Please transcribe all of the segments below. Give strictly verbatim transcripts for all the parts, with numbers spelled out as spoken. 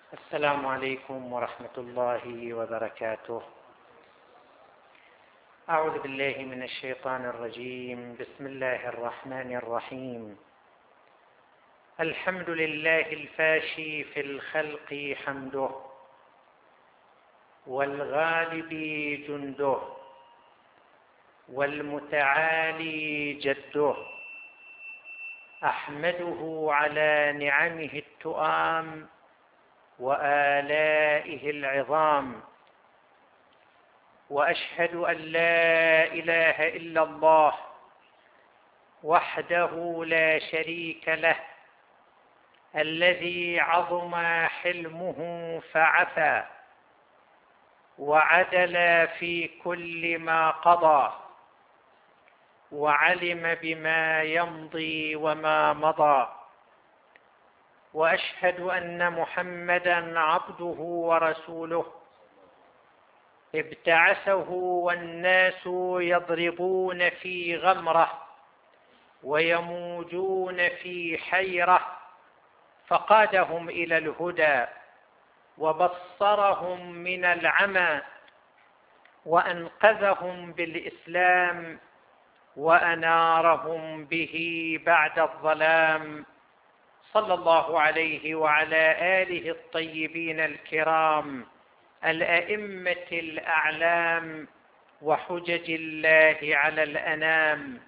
السلام عليكم ورحمة الله وبركاته. أعوذ بالله من الشيطان الرجيم. بسم الله الرحمن الرحيم. الحمد لله الفاشي في الخلق حمده، والغالب جنده، والمتعالي جده. أحمده على نعمه التؤام وآلائه العظام، وأشهد أن لا إله إلا الله وحده لا شريك له، الذي عظم حلمه فعفى وعدل في كل ما قضى، وعلم بما يمضي وما مضى. وأشهد أن محمدًا عبده ورسوله، ابتعثه والناس يضربون في غمرة ويموجون في حيرة، فقادهم إلى الهدى وبصرهم من العمى، وأنقذهم بالإسلام وأنارهم به بعد الظلام. صلى الله عليه وعلى آله الطيبين الكرام الأئمة الأعلام وحجج الله على الأنام.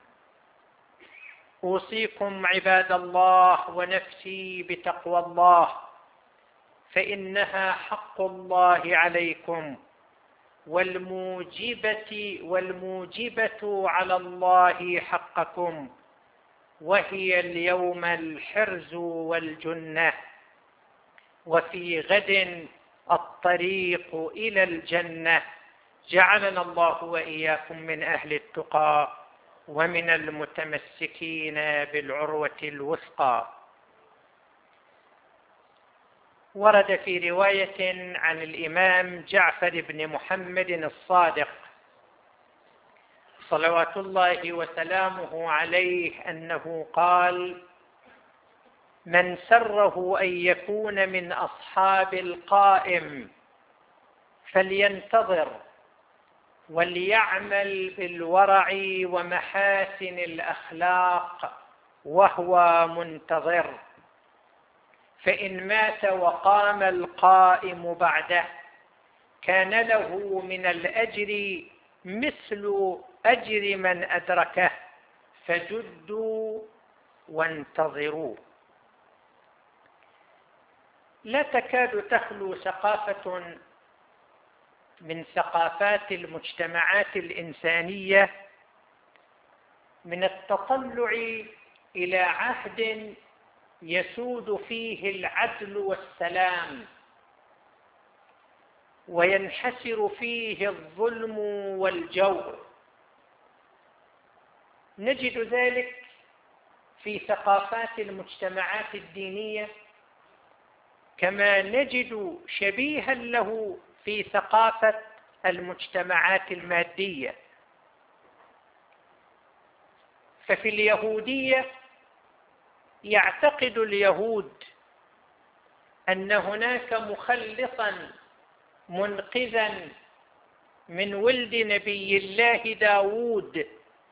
أوصيكم عباد الله ونفسي بتقوى الله، فإنها حق الله عليكم، والموجبة والموجبة على الله حقكم، وهي اليوم الحرز والجنة، وفي غد الطريق إلى الجنة. جعلنا الله وإياكم من أهل التقى ومن المتمسكين بالعروة الوثقى. ورد في رواية عن الإمام جعفر بن محمد الصادق صلوات الله وسلامه عليه أنه قال: من سره أن يكون من أصحاب القائم فلينتظر وليعمل بالورع ومحاسن الأخلاق وهو منتظر، فإن مات وقام القائم بعده كان له من الأجر مثل أجر من أدركه، فجدوا وانتظروا. لا تكاد تخلو ثقافة من ثقافات المجتمعات الإنسانية من التطلع إلى عهد يسود فيه العدل والسلام، وينحسر فيه الظلم والجور. نجد ذلك في ثقافات المجتمعات الدينية، كما نجد شبيها له في ثقافة المجتمعات المادية. ففي اليهودية يعتقد اليهود أن هناك مخلصا منقذا من ولد نبي الله داود،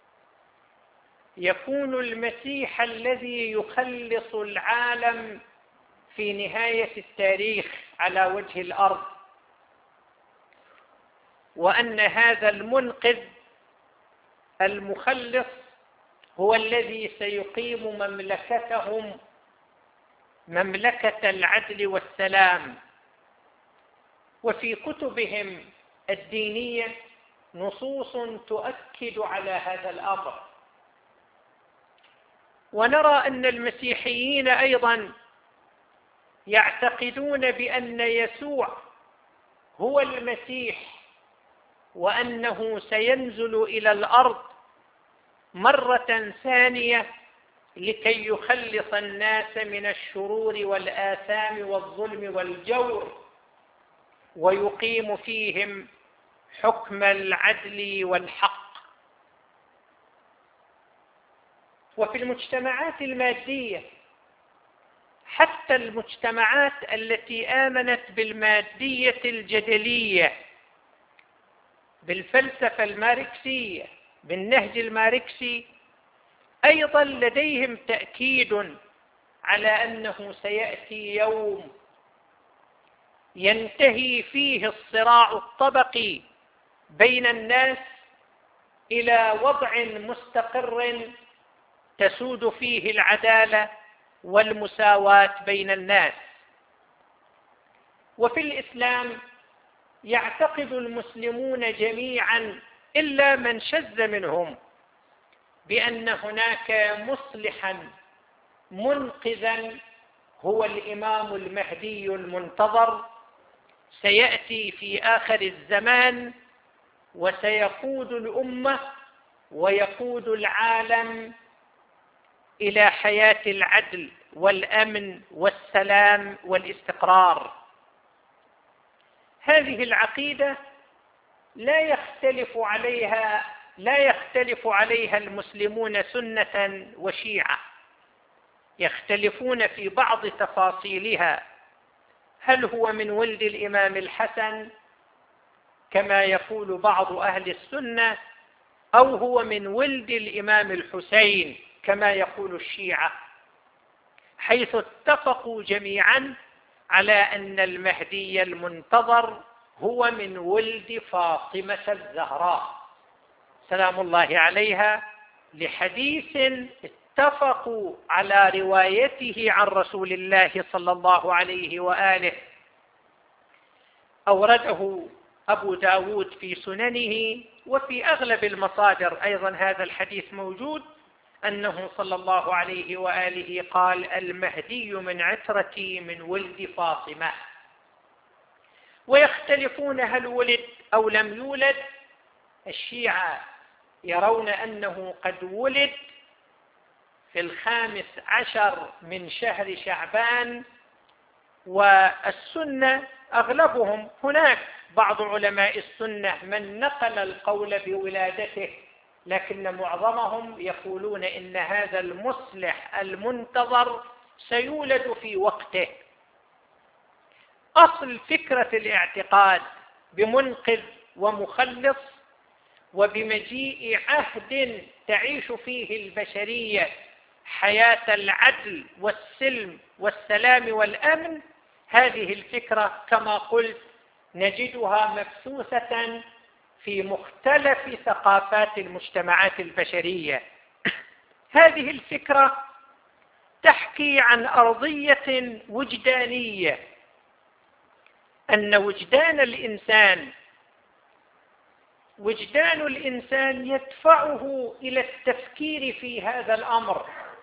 يكون المسيح الذي يخلص العالم في نهاية التاريخ على وجه الأرض، وأن هذا المنقذ المخلص هو الذي سيقيم مملكتهم مملكة العدل والسلام. وفي كتبهم الدينية نصوص تؤكد على هذا الأمر. ونرى أن المسيحيين أيضا يعتقدون بأن يسوع هو المسيح، وأنه سينزل إلى الأرض مرة ثانية لكي يخلص الناس من الشرور والآثام والظلم والجور، ويقيم فيهم حكم العدل والحق. وفي المجتمعات المادية حتى المجتمعات التي آمنت بالمادية الجدلية، بالفلسفة الماركسية، بالنهج الماركسي، أيضا لديهم تأكيد على أنه سيأتي يوم ينتهي فيه الصراع الطبقي بين الناس إلى وضع مستقر تسود فيه العدالة والمساواة بين الناس. وفي الإسلام يعتقد المسلمون جميعا إلا من شذ منهم بأن هناك مصلحا منقذا هو الإمام المهدي المنتظر، سيأتي في آخر الزمان وسيقود الأمة ويقود العالم إلى حياة العدل والأمن والسلام والاستقرار. هذه العقيدة لا يختلف عليها لا يختلف عليها المسلمون سنة وشيعة، يختلفون في بعض تفاصيلها. هل هو من ولد الإمام الحسن كما يقول بعض أهل السنة، أو هو من ولد الإمام الحسين كما يقول الشيعة، حيث اتفقوا جميعا على أن المهدي المنتظر هو من ولد فاطمة الزهراء سلام الله عليها، لحديث اتفقوا على روايته عن رسول الله صلى الله عليه وآله. أورده أبو داود في سننه، وفي أغلب المصادر أيضا هذا الحديث موجود، أنه صلى الله عليه وآله قال: المهدي من عترتي من ولد فاطمة. ويختلفون هل ولد أو لم يولد. الشيعة يرون أنه قد ولد في الخامس عشر من شهر شعبان، والسنة أغلبهم، هناك بعض علماء السنة من نقل القول بولادته، لكن معظمهم يقولون إن هذا المصلح المنتظر سيولد في وقته. أصل فكرة الاعتقاد بمنقذ ومخلص وبمجيء عهد تعيش فيه البشرية حياة العدل والسلم والسلام والأمن، هذه الفكرة كما قلت نجدها مبثوثة في مختلف ثقافات المجتمعات البشرية. هذه الفكرة تحكي عن أرضية وجدانية، أن وجدان الإنسان وجدان الإنسان يدفعه إلى التفكير في هذا الأمر،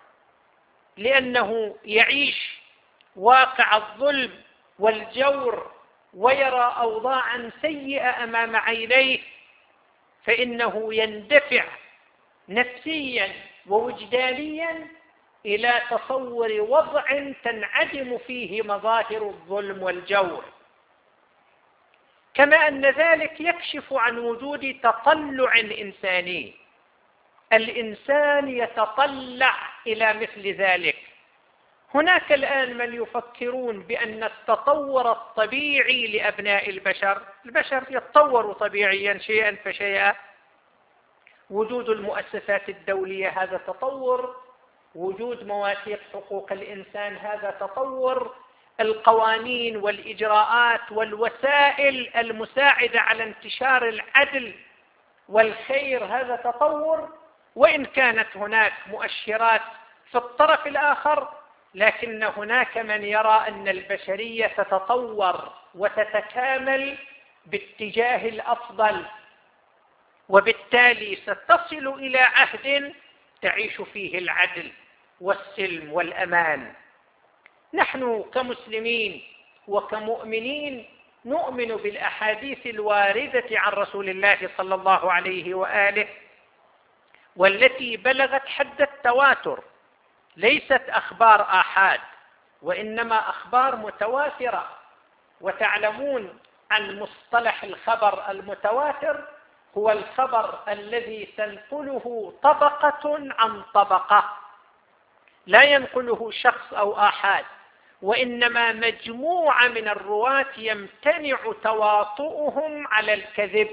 لأنه يعيش واقع الظلم والجور ويرى أوضاعا سيئة أمام عينيه، فإنه يندفع نفسيا ووجدانيا إلى تصور وضع تنعدم فيه مظاهر الظلم والجور. كما أن ذلك يكشف عن وجود تطلع إنساني، الإنسان يتطلع إلى مثل ذلك. هناك الآن من يفكرون بأن التطور الطبيعي لأبناء البشر، البشر يتطور طبيعيا شيئا فشيئا، وجود المؤسسات الدولية هذا تطور، وجود مواثيق حقوق الإنسان هذا تطور، القوانين والإجراءات والوسائل المساعدة على انتشار العدل والخير هذا تطور. وإن كانت هناك مؤشرات في الطرف الآخر، لكن هناك من يرى أن البشرية تتطور وتتكامل باتجاه الأفضل، وبالتالي ستصل إلى عهد تعيش فيه العدل والسلم والأمان. نحن كمسلمين وكمؤمنين نؤمن بالأحاديث الواردة عن رسول الله صلى الله عليه وآله، والتي بلغت حد التواتر، ليست أخبار آحاد وإنما أخبار متواترة. وتعلمون عن مصطلح الخبر المتواتر، هو الخبر الذي تنقله طبقة عن طبقة، لا ينقله شخص أو آحاد، وإنما مجموعة من الرواة يمتنع تواطؤهم على الكذب.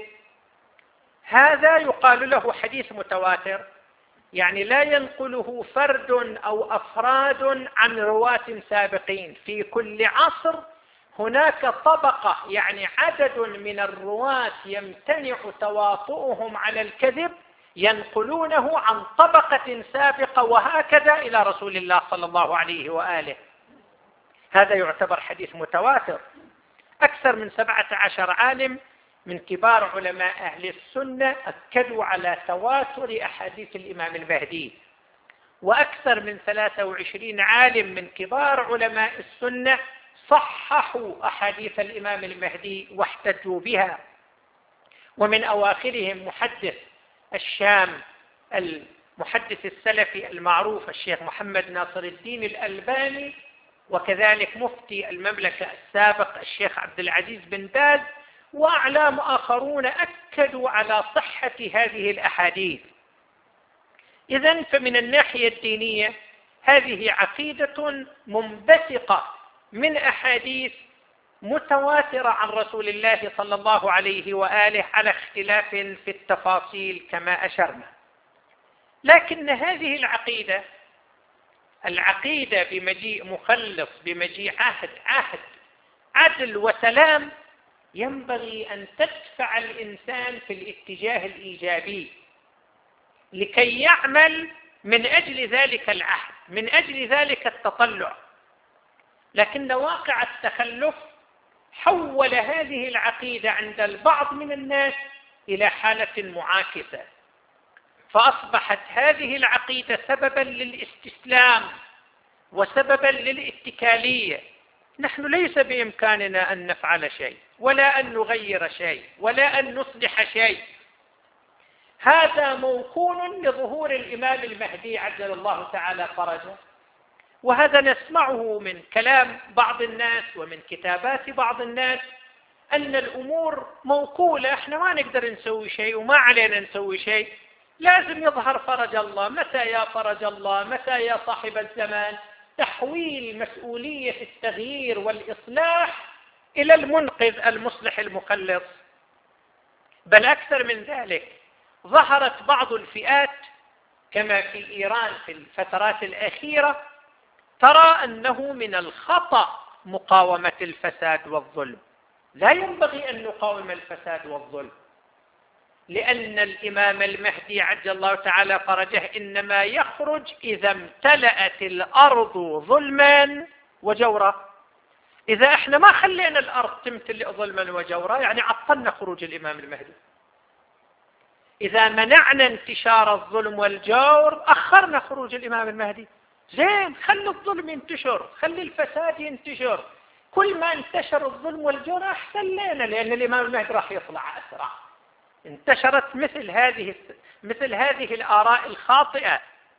هذا يقال له حديث متواتر، يعني لا ينقله فرد أو أفراد عن رواة سابقين. في كل عصر هناك طبقة، يعني عدد من الرواة يمتنع تواطؤهم على الكذب، ينقلونه عن طبقة سابقة، وهكذا إلى رسول الله صلى الله عليه وآله. هذا يعتبر حديث متواتر. أكثر من سبعة عشر عالم من كبار علماء أهل السنة أكدوا على تواتر أحاديث الإمام المهدي، وأكثر من ثلاثة وعشرين عالم من كبار علماء السنة صححوا أحاديث الإمام المهدي واحتجوا بها. ومن أواخرهم محدث الشام المحدث السلفي المعروف الشيخ محمد ناصر الدين الألباني، وكذلك مفتي المملكة السابق الشيخ عبد العزيز بن باز، وأعلام آخرون أكدوا على صحة هذه الأحاديث. إذن فمن الناحية الدينية هذه عقيدة منبثقة من أحاديث متواترة عن رسول الله صلى الله عليه وآله، على اختلاف في التفاصيل كما أشرنا. لكن هذه العقيدة العقيدة بمجيء مخلص، بمجيء عهد عهد عدل وسلام، ينبغي أن تدفع الإنسان في الاتجاه الإيجابي لكي يعمل من أجل ذلك العهد، من أجل ذلك التطلع. لكن واقع التخلف حول هذه العقيدة عند البعض من الناس إلى حالة معاكسة، فأصبحت هذه العقيدة سببا للاستسلام وسببا للاتكالية. نحن ليس بإمكاننا أن نفعل شيء، ولا أن نغير شيء، ولا أن نصلح شيء. هذا موكول لظهور الإمام المهدي عجل الله تعالى فرجه، وهذا نسمعه من كلام بعض الناس ومن كتابات بعض الناس، أن الأمور موكولة، احنا ما نقدر نسوي شيء وما علينا نسوي شيء، لازم يظهر فرج الله. متى يا فرج الله؟ متى يا صاحب الزمان؟ تحويل مسؤولية التغيير والإصلاح إلى المنقذ المصلح المخلص. بل أكثر من ذلك، ظهرت بعض الفئات كما في إيران في الفترات الأخيرة ترى أنه من الخطأ مقاومة الفساد والظلم. لا ينبغي أن نقاوم الفساد والظلم، لأن الإمام المهدي عجل الله تعالى فرجه إنما يخرج إذا امتلأت الأرض ظلما وجورا. إذا احنا ما خلينا الأرض تمتلئ ظلما وجورا، يعني عطلنا خروج الإمام المهدي. إذا منعنا انتشار الظلم والجور، أخرنا خروج الإمام المهدي. زين، خلي الظلم ينتشر، خلي الفساد ينتشر. كل ما انتشر الظلم والجور أحسن لنا، لأن الإمام المهدي راح يطلع أسرع. انتشرت مثل هذه مثل هذه الآراء الخاطئة،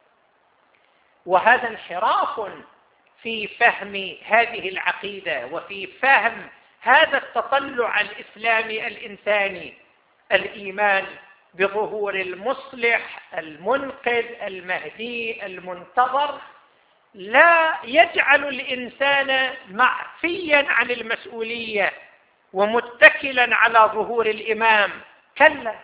وهذا انحراف في فهم هذه العقيدة وفي فهم هذا التطلع الإسلامي الإنساني. الإيمان بظهور المصلح المنقذ المهدي المنتظر لا يجعل الإنسان معفيا عن المسؤولية ومتكلا على ظهور الإمام، كلا،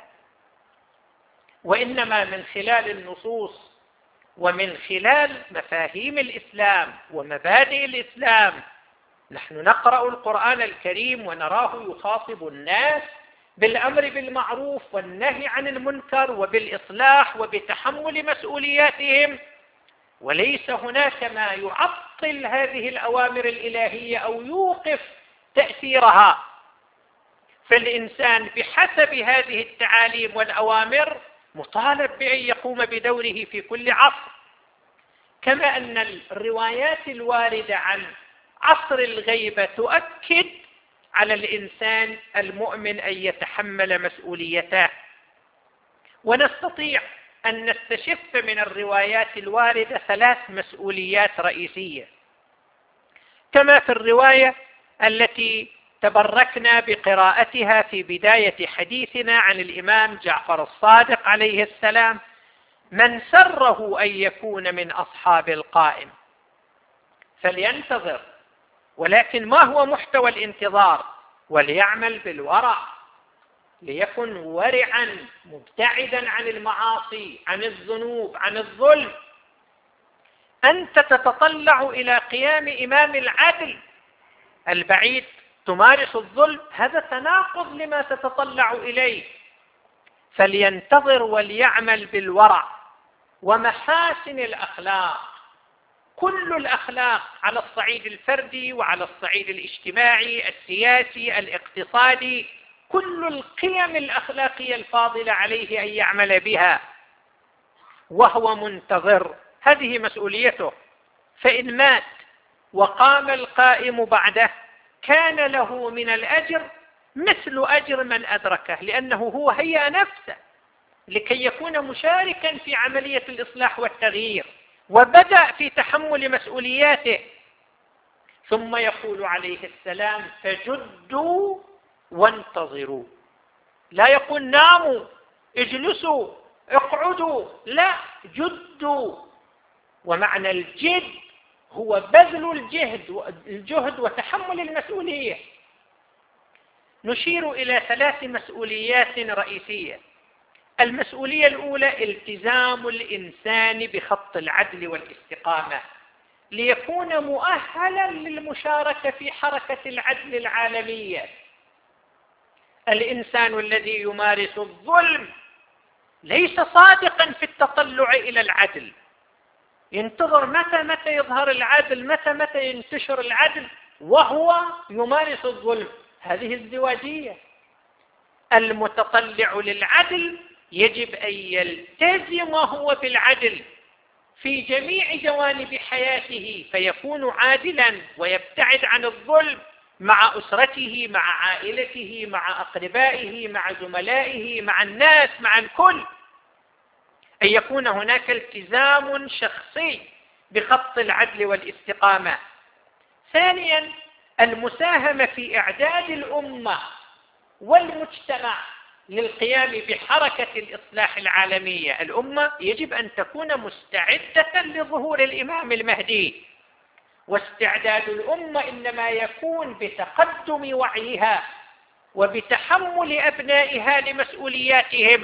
وإنما من خلال النصوص ومن خلال مفاهيم الإسلام ومبادئ الإسلام نحن نقرأ القرآن الكريم ونراه يخاطب الناس بالأمر بالمعروف والنهي عن المنكر وبالإصلاح وبتحمل مسؤولياتهم، وليس هناك ما يعطل هذه الأوامر الإلهية أو يوقف تأثيرها. فالإنسان بحسب هذه التعاليم والأوامر مطالب بأن يقوم بدوره في كل عصر. كما أن الروايات الواردة عن عصر الغيبة تؤكد على الإنسان المؤمن أن يتحمل مسؤوليته. ونستطيع أن نستشف من الروايات الواردة ثلاث مسؤوليات رئيسية، كما في الرواية التي تبركنا بقراءتها في بداية حديثنا عن الإمام جعفر الصادق عليه السلام: من سره أن يكون من أصحاب القائم فلينتظر ولكن ما هو محتوى الانتظار؟ وليعمل بالورع، ليكن ورعا مبتعدا عن المعاصي، عن الذنوب، عن الظلم. أنت تتطلع إلى قيام إمام العدل، البعيد تمارس الظلم، هذا تناقض لما تتطلع إليه. فلينتظر وليعمل بالورع ومحاسن الأخلاق، كل الأخلاق على الصعيد الفردي وعلى الصعيد الاجتماعي السياسي الاقتصادي، كل القيم الأخلاقية الفاضلة عليه أن يعمل بها وهو منتظر، هذه مسؤوليته. فإن مات وقام القائم بعده كان له من الأجر مثل أجر من أدركه، لأنه هو هيأ نفسه لكي يكون مشاركا في عملية الإصلاح والتغيير، وبدأ في تحمل مسؤولياته. ثم يقول عليه السلام: فجدوا وانتظروا. لا يقول ناموا اجلسوا اقعدوا، لا، جدوا. ومعنى الجد هو بذل الجهد الجهد وتحمل المسؤولية. نشير إلى ثلاث مسؤوليات رئيسية. المسؤولية الأولى التزام الإنسان بخط العدل والاستقامة ليكون مؤهلا للمشاركة في حركة العدل العالمية. الإنسان الذي يمارس الظلم ليس صادقا في التطلع إلى العدل، ينتظر متى متى يظهر العدل، متى متى ينتشر العدل وهو يمارس الظلم. هذه ازدواجية. المتطلع للعدل يجب أن يلتزم هو بالعدل في جميع جوانب حياته، فيكون عادلا ويبتعد عن الظلم مع أسرته، مع عائلته، مع أقربائه، مع زملائه، مع الناس، مع الكل. أن يكون هناك التزام شخصي بخط العدل والاستقامة. ثانيا المساهمة في إعداد الأمة والمجتمع للقيام بحركة الإصلاح العالمية. الأمة يجب أن تكون مستعدة لظهور الإمام المهدي، واستعداد الأمة إنما يكون بتقدم وعيها وبتحمل أبنائها لمسؤولياتهم.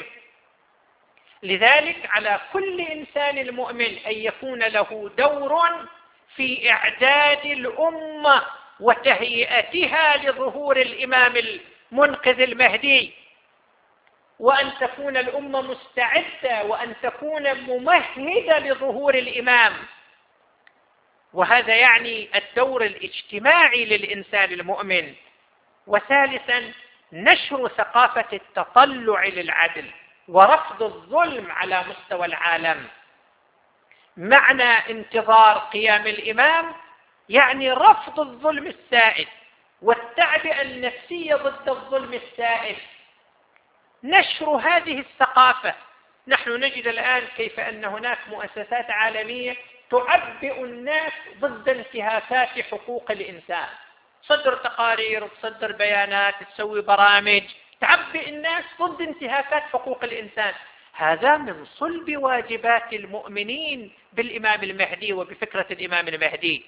لذلك على كل إنسان المؤمن أن يكون له دور في إعداد الأمة وتهيئتها لظهور الإمام المنقذ المهدي، وأن تكون الأمة مستعدة وأن تكون ممهدة لظهور الإمام. وهذا يعني الدور الاجتماعي للإنسان المؤمن. وثالثا نشر ثقافة التطلع للعدل ورفض الظلم على مستوى العالم. معنى انتظار قيام الإمام يعني رفض الظلم السائد والتعبئة النفسية ضد الظلم السائد، نشر هذه الثقافة. نحن نجد الآن كيف أن هناك مؤسسات عالمية تعبئ الناس ضد انتهاكات حقوق الإنسان، تصدر تقارير، تصدر بيانات، تسوي برامج تعبئ الناس ضد انتهاكات حقوق الإنسان. هذا من صلب واجبات المؤمنين بالإمام المهدي وبفكرة الإمام المهدي،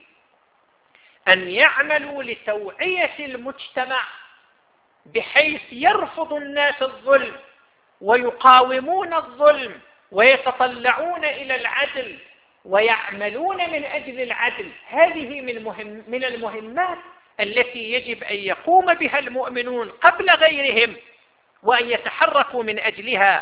أن يعملوا لتوعية المجتمع بحيث يرفض الناس الظلم ويقاومون الظلم ويتطلعون إلى العدل ويعملون من أجل العدل. هذه من, مهم من المهمات التي يجب أن يقوم بها المؤمنون قبل غيرهم وأن يتحركوا من أجلها.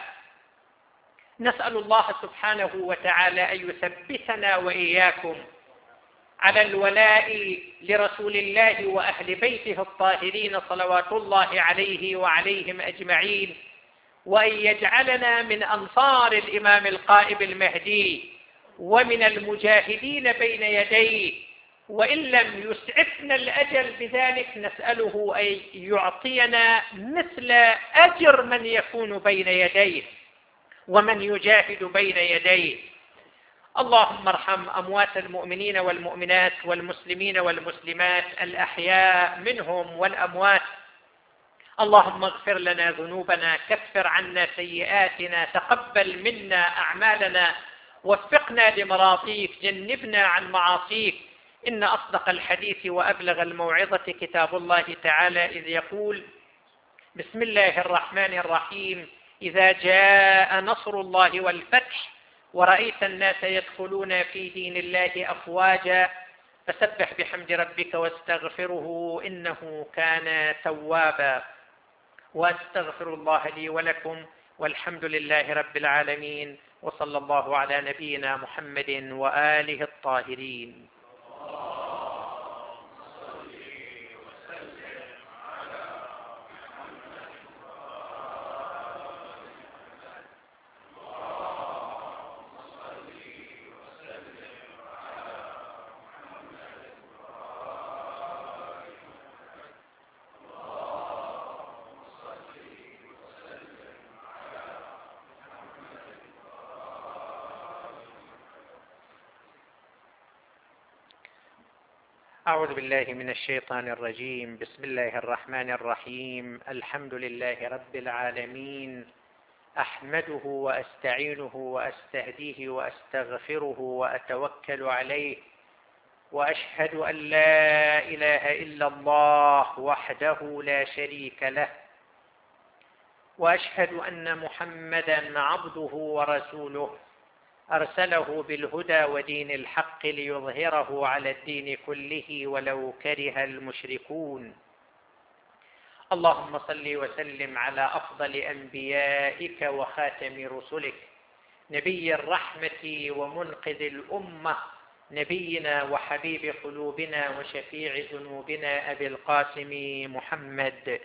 نسأل الله سبحانه وتعالى أن يثبتنا وإياكم على الولاء لرسول الله وأهل بيته الطاهرين صلوات الله عليه وعليهم أجمعين، وأن يجعلنا من أنصار الإمام القائم المهدي ومن المجاهدين بين يديه. وإن لم يسعفنا الأجل بذلك نسأله أن يعطينا مثل أجر من يكون بين يديه ومن يجاهد بين يديه. اللهم ارحم أموات المؤمنين والمؤمنات والمسلمين والمسلمات الأحياء منهم والأموات. اللهم اغفر لنا ذنوبنا، كفر عنا سيئاتنا، تقبل منا أعمالنا، وفقنا لمراضيك، جنبنا عن معاصيك. إن أصدق الحديث وأبلغ الموعظة كتاب الله تعالى، إذ يقول: بسم الله الرحمن الرحيم، إذا جاء نصر الله والفتح ورأيت الناس يدخلون في دين الله أفواجا فسبح بحمد ربك واستغفره إنه كان توابا. وأستغفر الله لي ولكم، والحمد لله رب العالمين، وصلى الله على نبينا محمد وآله الطاهرين. أعوذ بالله من الشيطان الرجيم. بسم الله الرحمن الرحيم. الحمد لله رب العالمين، أحمده وأستعينه وأستهديه وأستغفره وأتوكل عليه، وأشهد أن لا إله إلا الله وحده لا شريك له، وأشهد أن محمدا عبده ورسوله أرسله بالهدى ودين الحق ليظهره على الدين كله ولو كره المشركون. اللهم صل وسلم على أفضل أنبيائك وخاتم رسلك، نبي الرحمة ومنقذ الأمة، نبينا وحبيب قلوبنا وشفيع ذنوبنا أبي القاسم محمد.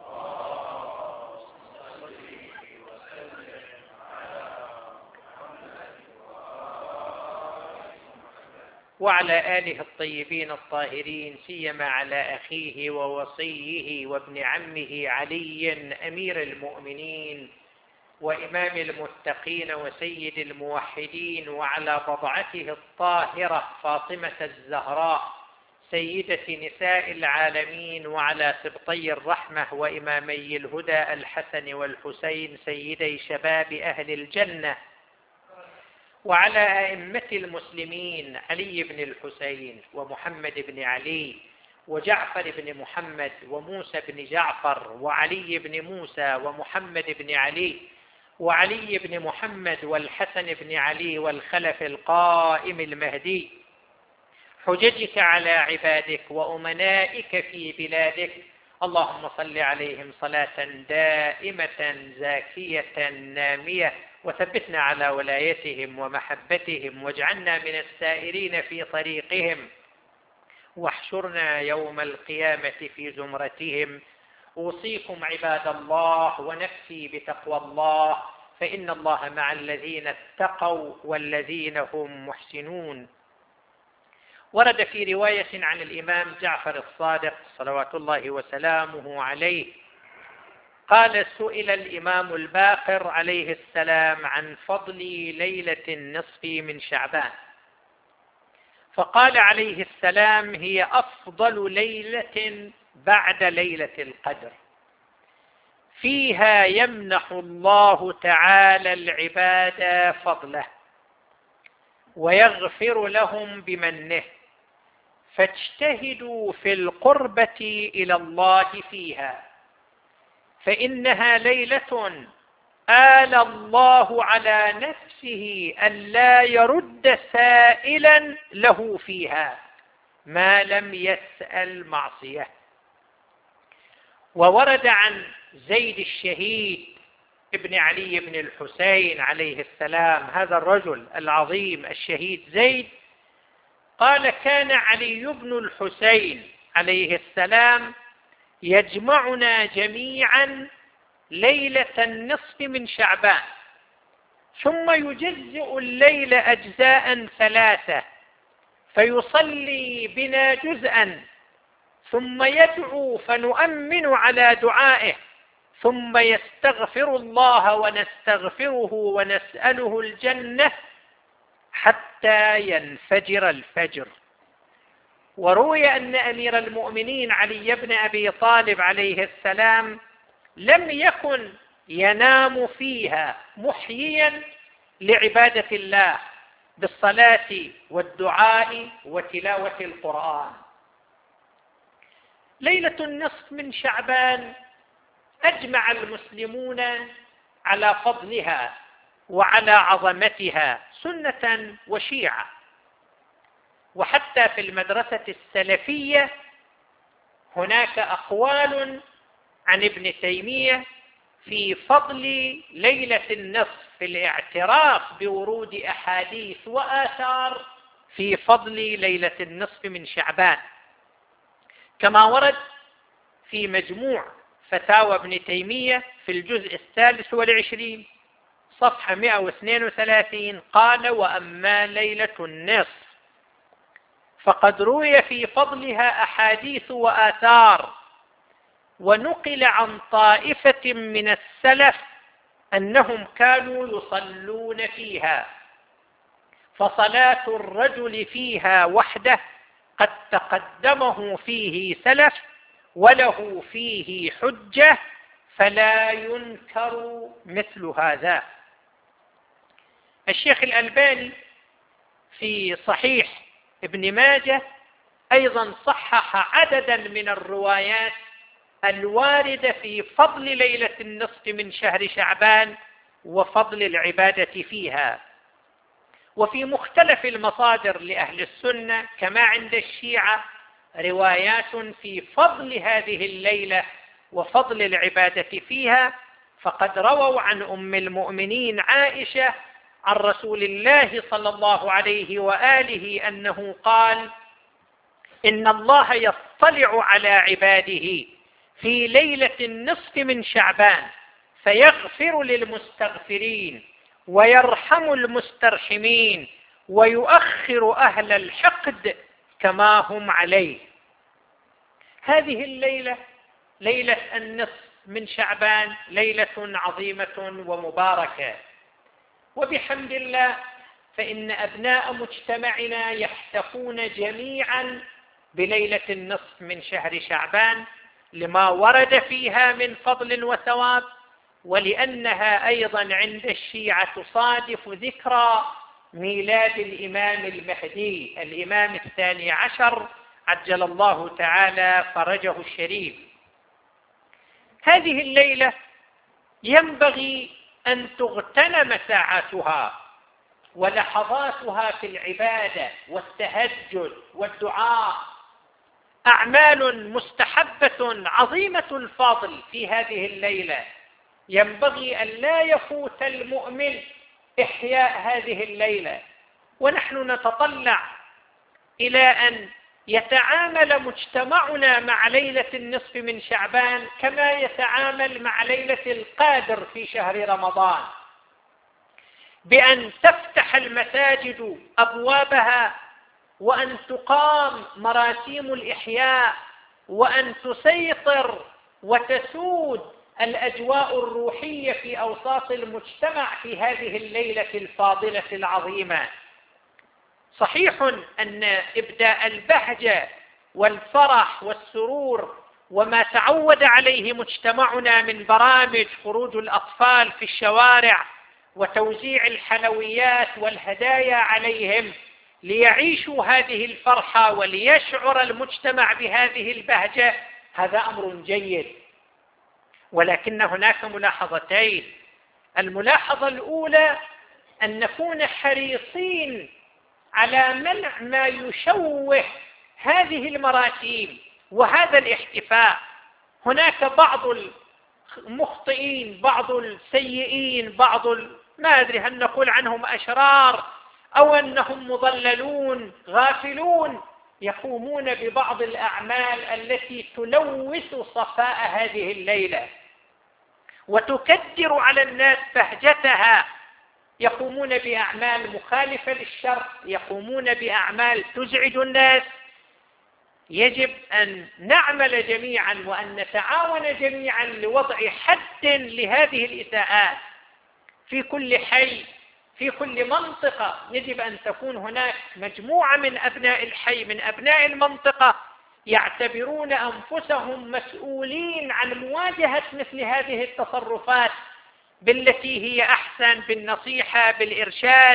وعلى آله الطيبين الطاهرين، سيما على أخيه ووصيه وابن عمه علي أمير المؤمنين وإمام المتقين وسيد الموحدين، وعلى بضعته الطاهرة فاطمة الزهراء سيدة نساء العالمين، وعلى سبطي الرحمة وإمامي الهدى الحسن والحسين سيدي شباب أهل الجنة، وعلى أئمة المسلمين علي بن الحسين ومحمد بن علي وجعفر بن محمد وموسى بن جعفر وعلي بن موسى ومحمد بن علي وعلي بن محمد والحسن بن علي والخلف القائم المهدي، حججك على عبادك وأمنائك في بلادك. اللهم صل عليهم صلاة دائمة زاكية نامية، وثبتنا على ولايتهم ومحبتهم، واجعلنا من السائرين في طريقهم، واحشرنا يوم القيامة في زمرتهم. أوصيكم عباد الله ونفسي بتقوى الله، فإن الله مع الذين اتقوا والذين هم محسنون. ورد في رواية عن الإمام جعفر الصادق صلوات الله وسلامه عليه قال: سئل الإمام الباقر عليه السلام عن فضل ليلة النصف من شعبان، فقال عليه السلام: هي أفضل ليلة بعد ليلة القدر، فيها يمنح الله تعالى العباد فضله ويغفر لهم بمنه، فاجتهدوا في القربة إلى الله فيها، فإنها ليلة آل الله على نفسه ألا يرد سائلا له فيها ما لم يسأل معصية. وورد عن زيد الشهيد ابن علي بن الحسين عليه السلام، هذا الرجل العظيم الشهيد زيد، قال: كان علي بن الحسين عليه السلام يجمعنا جميعا ليلة النصف من شعبان، ثم يجزئ الليل أجزاء ثلاثة، فيصلي بنا جزءا، ثم يدعو فنؤمن على دعائه، ثم يستغفر الله ونستغفره ونسأله الجنة حتى ينفجر الفجر. وروي أن أمير المؤمنين علي بن أبي طالب عليه السلام لم يكن ينام فيها محييا لعبادة الله، بالصلاة والدعاء وتلاوة القرآن. ليلة النصف من شعبان أجمع المسلمون على فضلها وعلى عظمتها سنة وشيعة، وحتى في المدرسة السلفية هناك أقوال عن ابن تيمية في فضل ليلة النصف، في الاعتراف بورود أحاديث وآثار في فضل ليلة النصف من شعبان، كما ورد في مجموع فتاوى ابن تيمية في الجزء الثالث والعشرين صفحة مئة واثنين وثلاثين قال: وأما ليلة النصف فقد روي في فضلها أحاديث وآثار، ونقل عن طائفة من السلف أنهم كانوا يصلون فيها، فصلاة الرجل فيها وحده قد تقدمه فيه سلف وله فيه حجة، فلا ينكر مثل هذا. الشيخ الألباني في صحيح ابن ماجه أيضا صحح عددا من الروايات الواردة في فضل ليلة النصف من شهر شعبان وفضل العبادة فيها. وفي مختلف المصادر لأهل السنة كما عند الشيعة روايات في فضل هذه الليلة وفضل العبادة فيها، فقد رووا عن أم المؤمنين عائشة عن رسول الله صلى الله عليه وآله أنه قال: إن الله يطلع على عباده في ليلة النصف من شعبان فيغفر للمستغفرين ويرحم المسترحمين ويؤخر أهل الحقد كما هم عليه. هذه الليلة ليلة النصف من شعبان ليلة عظيمة ومباركة، وبحمد الله فإن أبناء مجتمعنا يحتفون جميعا بليلة النصف من شهر شعبان لما ورد فيها من فضل وثواب، ولأنها أيضا عند الشيعة تصادف ذكرى ميلاد الإمام المهدي الإمام الثاني عشر عجل الله تعالى فرجه الشريف. هذه الليلة ينبغي أن تغتنم ساعاتها ولحظاتها في العبادة والتهجد والدعاء، أعمال مستحبة عظيمة الفاضل في هذه الليلة، ينبغي أن لا يفوت المؤمن إحياء هذه الليلة. ونحن نتطلع إلى أن يتعامل مجتمعنا مع ليلة النصف من شعبان كما يتعامل مع ليلة القادر في شهر رمضان، بأن تفتح المساجد أبوابها، وأن تقام مراسيم الإحياء، وأن تسيطر وتسود الأجواء الروحية في أوساط المجتمع في هذه الليلة الفاضلة العظيمة. صحيح أن إبداء البهجة والفرح والسرور وما تعود عليه مجتمعنا من برامج خروج الأطفال في الشوارع وتوزيع الحلويات والهدايا عليهم ليعيشوا هذه الفرحة وليشعر المجتمع بهذه البهجة، هذا أمر جيد، ولكن هناك ملاحظتين. الملاحظة الأولى أن نكون حريصين على منع ما يشوه هذه المراسيم وهذا الاحتفاء. هناك بعض المخطئين، بعض السيئين، بعض ما أدري هل نقول عنهم أشرار أو أنهم مضللون غافلون، يقومون ببعض الأعمال التي تلوث صفاء هذه الليلة وتكدر على الناس بهجتها. يقومون بأعمال مخالفة للشرع، يقومون بأعمال تزعج الناس. يجب أن نعمل جميعا وأن نتعاون جميعا لوضع حد لهذه الإساءات في كل حي، في كل منطقة. يجب أن تكون هناك مجموعة من أبناء الحي، من أبناء المنطقة، يعتبرون أنفسهم مسؤولين عن مواجهة مثل هذه التصرفات بالتي هي أحسن، بالنصيحة، بالإرشاد،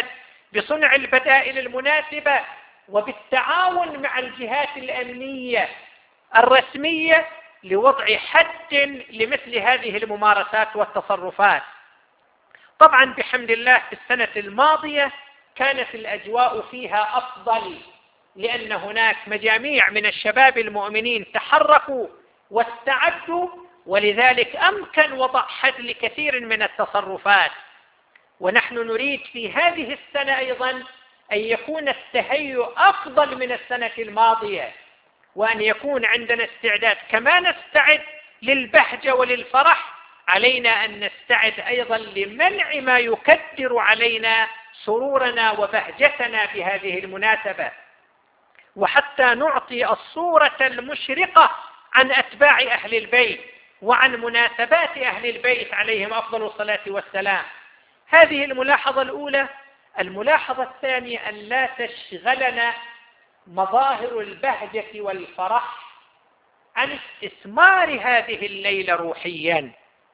بصنع البدائل المناسبة وبالتعاون مع الجهات الأمنية الرسمية لوضع حد لمثل هذه الممارسات والتصرفات. طبعا بحمد الله في السنة الماضية كانت الأجواء فيها أفضل، لأن هناك مجاميع من الشباب المؤمنين تحركوا واستعدوا، ولذلك أمكن وضع حد لكثير من التصرفات. ونحن نريد في هذه السنة أيضا أن يكون التهيؤ أفضل من السنة الماضية، وأن يكون عندنا استعداد. كما نستعد للبهجة وللفرح، علينا أن نستعد أيضا لمنع ما يكدر علينا سرورنا وبهجتنا بهذه المناسبة، وحتى نعطي الصورة المشرقة عن أتباع أهل البيت وعن مناسبات أهل البيت عليهم أفضل الصلاة والسلام. هذه الملاحظة الأولى. الملاحظة الثانية أن لا تشغلنا مظاهر البهجة والفرح عن استثمار هذه الليلة روحيا،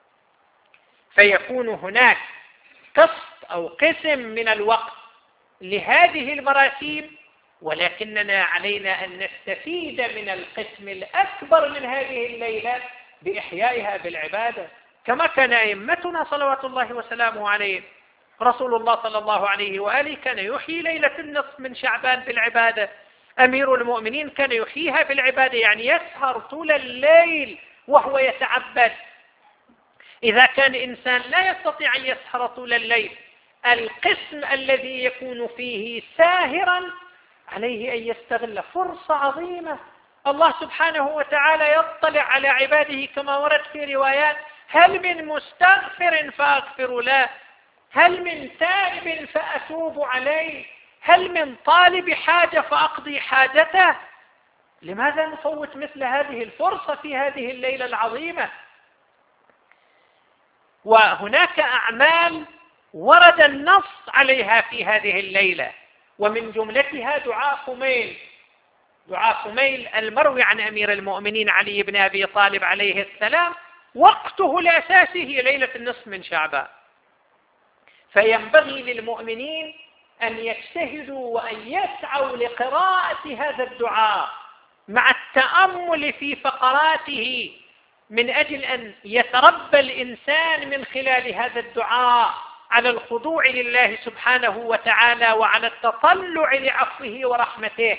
فيكون هناك قسط أو قسم من الوقت لهذه المراسيم، ولكننا علينا أن نستفيد من القسم الأكبر من هذه الليلة بإحيائها بالعبادة، كما كان أئمتنا صلوات الله وسلامه عليهم. رسول الله صلى الله عليه وآله كان يحيي ليلة النصف من شعبان بالعبادة، أمير المؤمنين كان يحييها بالعبادة، يعني يسهر طول الليل وهو يتعبد. إذا كان إنسان لا يستطيع أن يسهر طول الليل، القسم الذي يكون فيه ساهرا عليه أن يستغل فرصة عظيمة. الله سبحانه وتعالى يطلع على عباده كما ورد في روايات: هل من مستغفر فأغفر له، هل من تائب فأتوب عليه، هل من طالب حاجة فأقضي حاجته. لماذا نفوت مثل هذه الفرصة في هذه الليلة العظيمة؟ وهناك أعمال ورد النص عليها في هذه الليلة، ومن جملتها دعاء خميل. دعاء خميل المروي عن أمير المؤمنين علي بن أبي طالب عليه السلام، وقته الأساسي هي ليلة النصف من شعبان. فينبغي للمؤمنين أن يجتهدوا وأن يسعوا لقراءة هذا الدعاء مع التأمل في فقراته، من أجل أن يتربى الإنسان من خلال هذا الدعاء على الخضوع لله سبحانه وتعالى وعلى التطلع لعفوه ورحمته.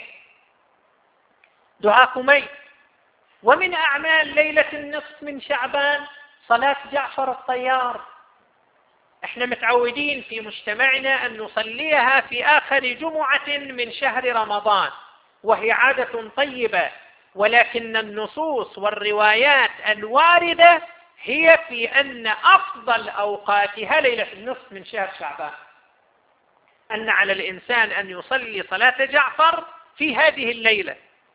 دعاء خميل. ومن أعمال ليلة النصف من شعبان صلاة جعفر الطيار. احنا متعودين في مجتمعنا أن نصليها في آخر جمعة من شهر رمضان، وهي عادة طيبة، ولكن النصوص والروايات الواردة هي في أن أفضل أوقاتها ليلة النصف من شهر شعبان، أن على الإنسان أن يصلي صلاة جعفر في هذه الليلة.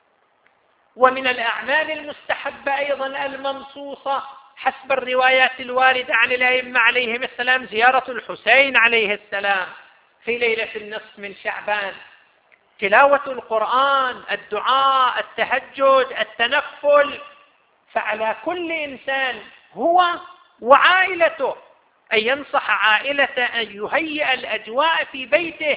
ومن الأعمال المستحبة أيضا المنصوصة حسب الروايات الواردة عن الأئمة عليهم السلام زيارة الحسين عليه السلام في ليلة النصف من شعبان، تلاوة القرآن، الدعاء، التهجد، التنفل. فعلى كل إنسان هو وعائلته أن ينصح عائلته أن يهيئ الأجواء في بيته،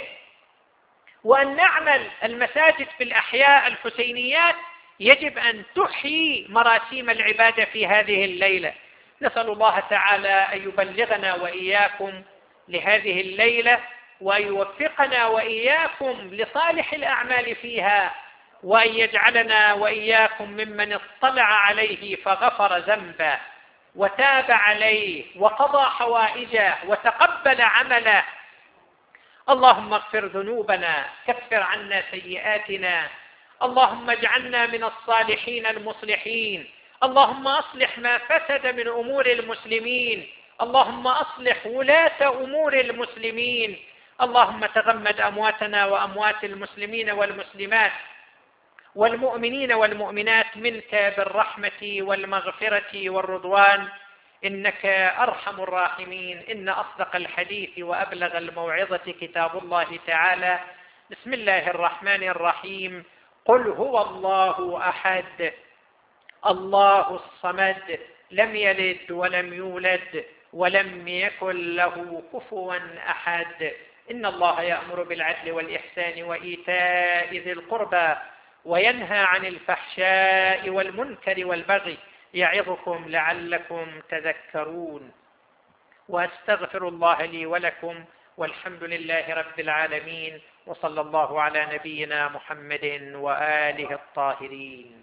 وأن نعمل المساجد في الأحياء الحسينيات يجب أن تحيي مراسيم العبادة في هذه الليلة. نسأل الله تعالى أن يبلغنا وإياكم لهذه الليلة، وأن يوفقنا وإياكم لصالح الأعمال فيها، وأن يجعلنا وإياكم ممن اطلع عليه فغفر ذنبه وتاب عليه وقضى حوائجه وتقبل عمله. اللهم اغفر ذنوبنا، كفر عنا سيئاتنا، اللهم اجعلنا من الصالحين المصلحين، اللهم أصلح ما فسد من أمور المسلمين، اللهم أصلح ولاة أمور المسلمين، اللهم تغمد أمواتنا وأموات المسلمين والمسلمات والمؤمنين والمؤمنات منك بالرحمة والمغفرة والرضوان، إنك أرحم الراحمين. إن أصدق الحديث وأبلغ الموعظة كتاب الله تعالى. بسم الله الرحمن الرحيم. قل هو الله أحد الله الصمد لم يلد ولم يولد ولم يكن له كفوا أحد. إن الله يأمر بالعدل والإحسان وإيتاء ذي القربى وينهى عن الفحشاء والمنكر والبغي يعظكم لعلكم تذكرون. وأستغفر الله لي ولكم، والحمد لله رب العالمين، وصلى الله على نبينا محمد وآله الطاهرين.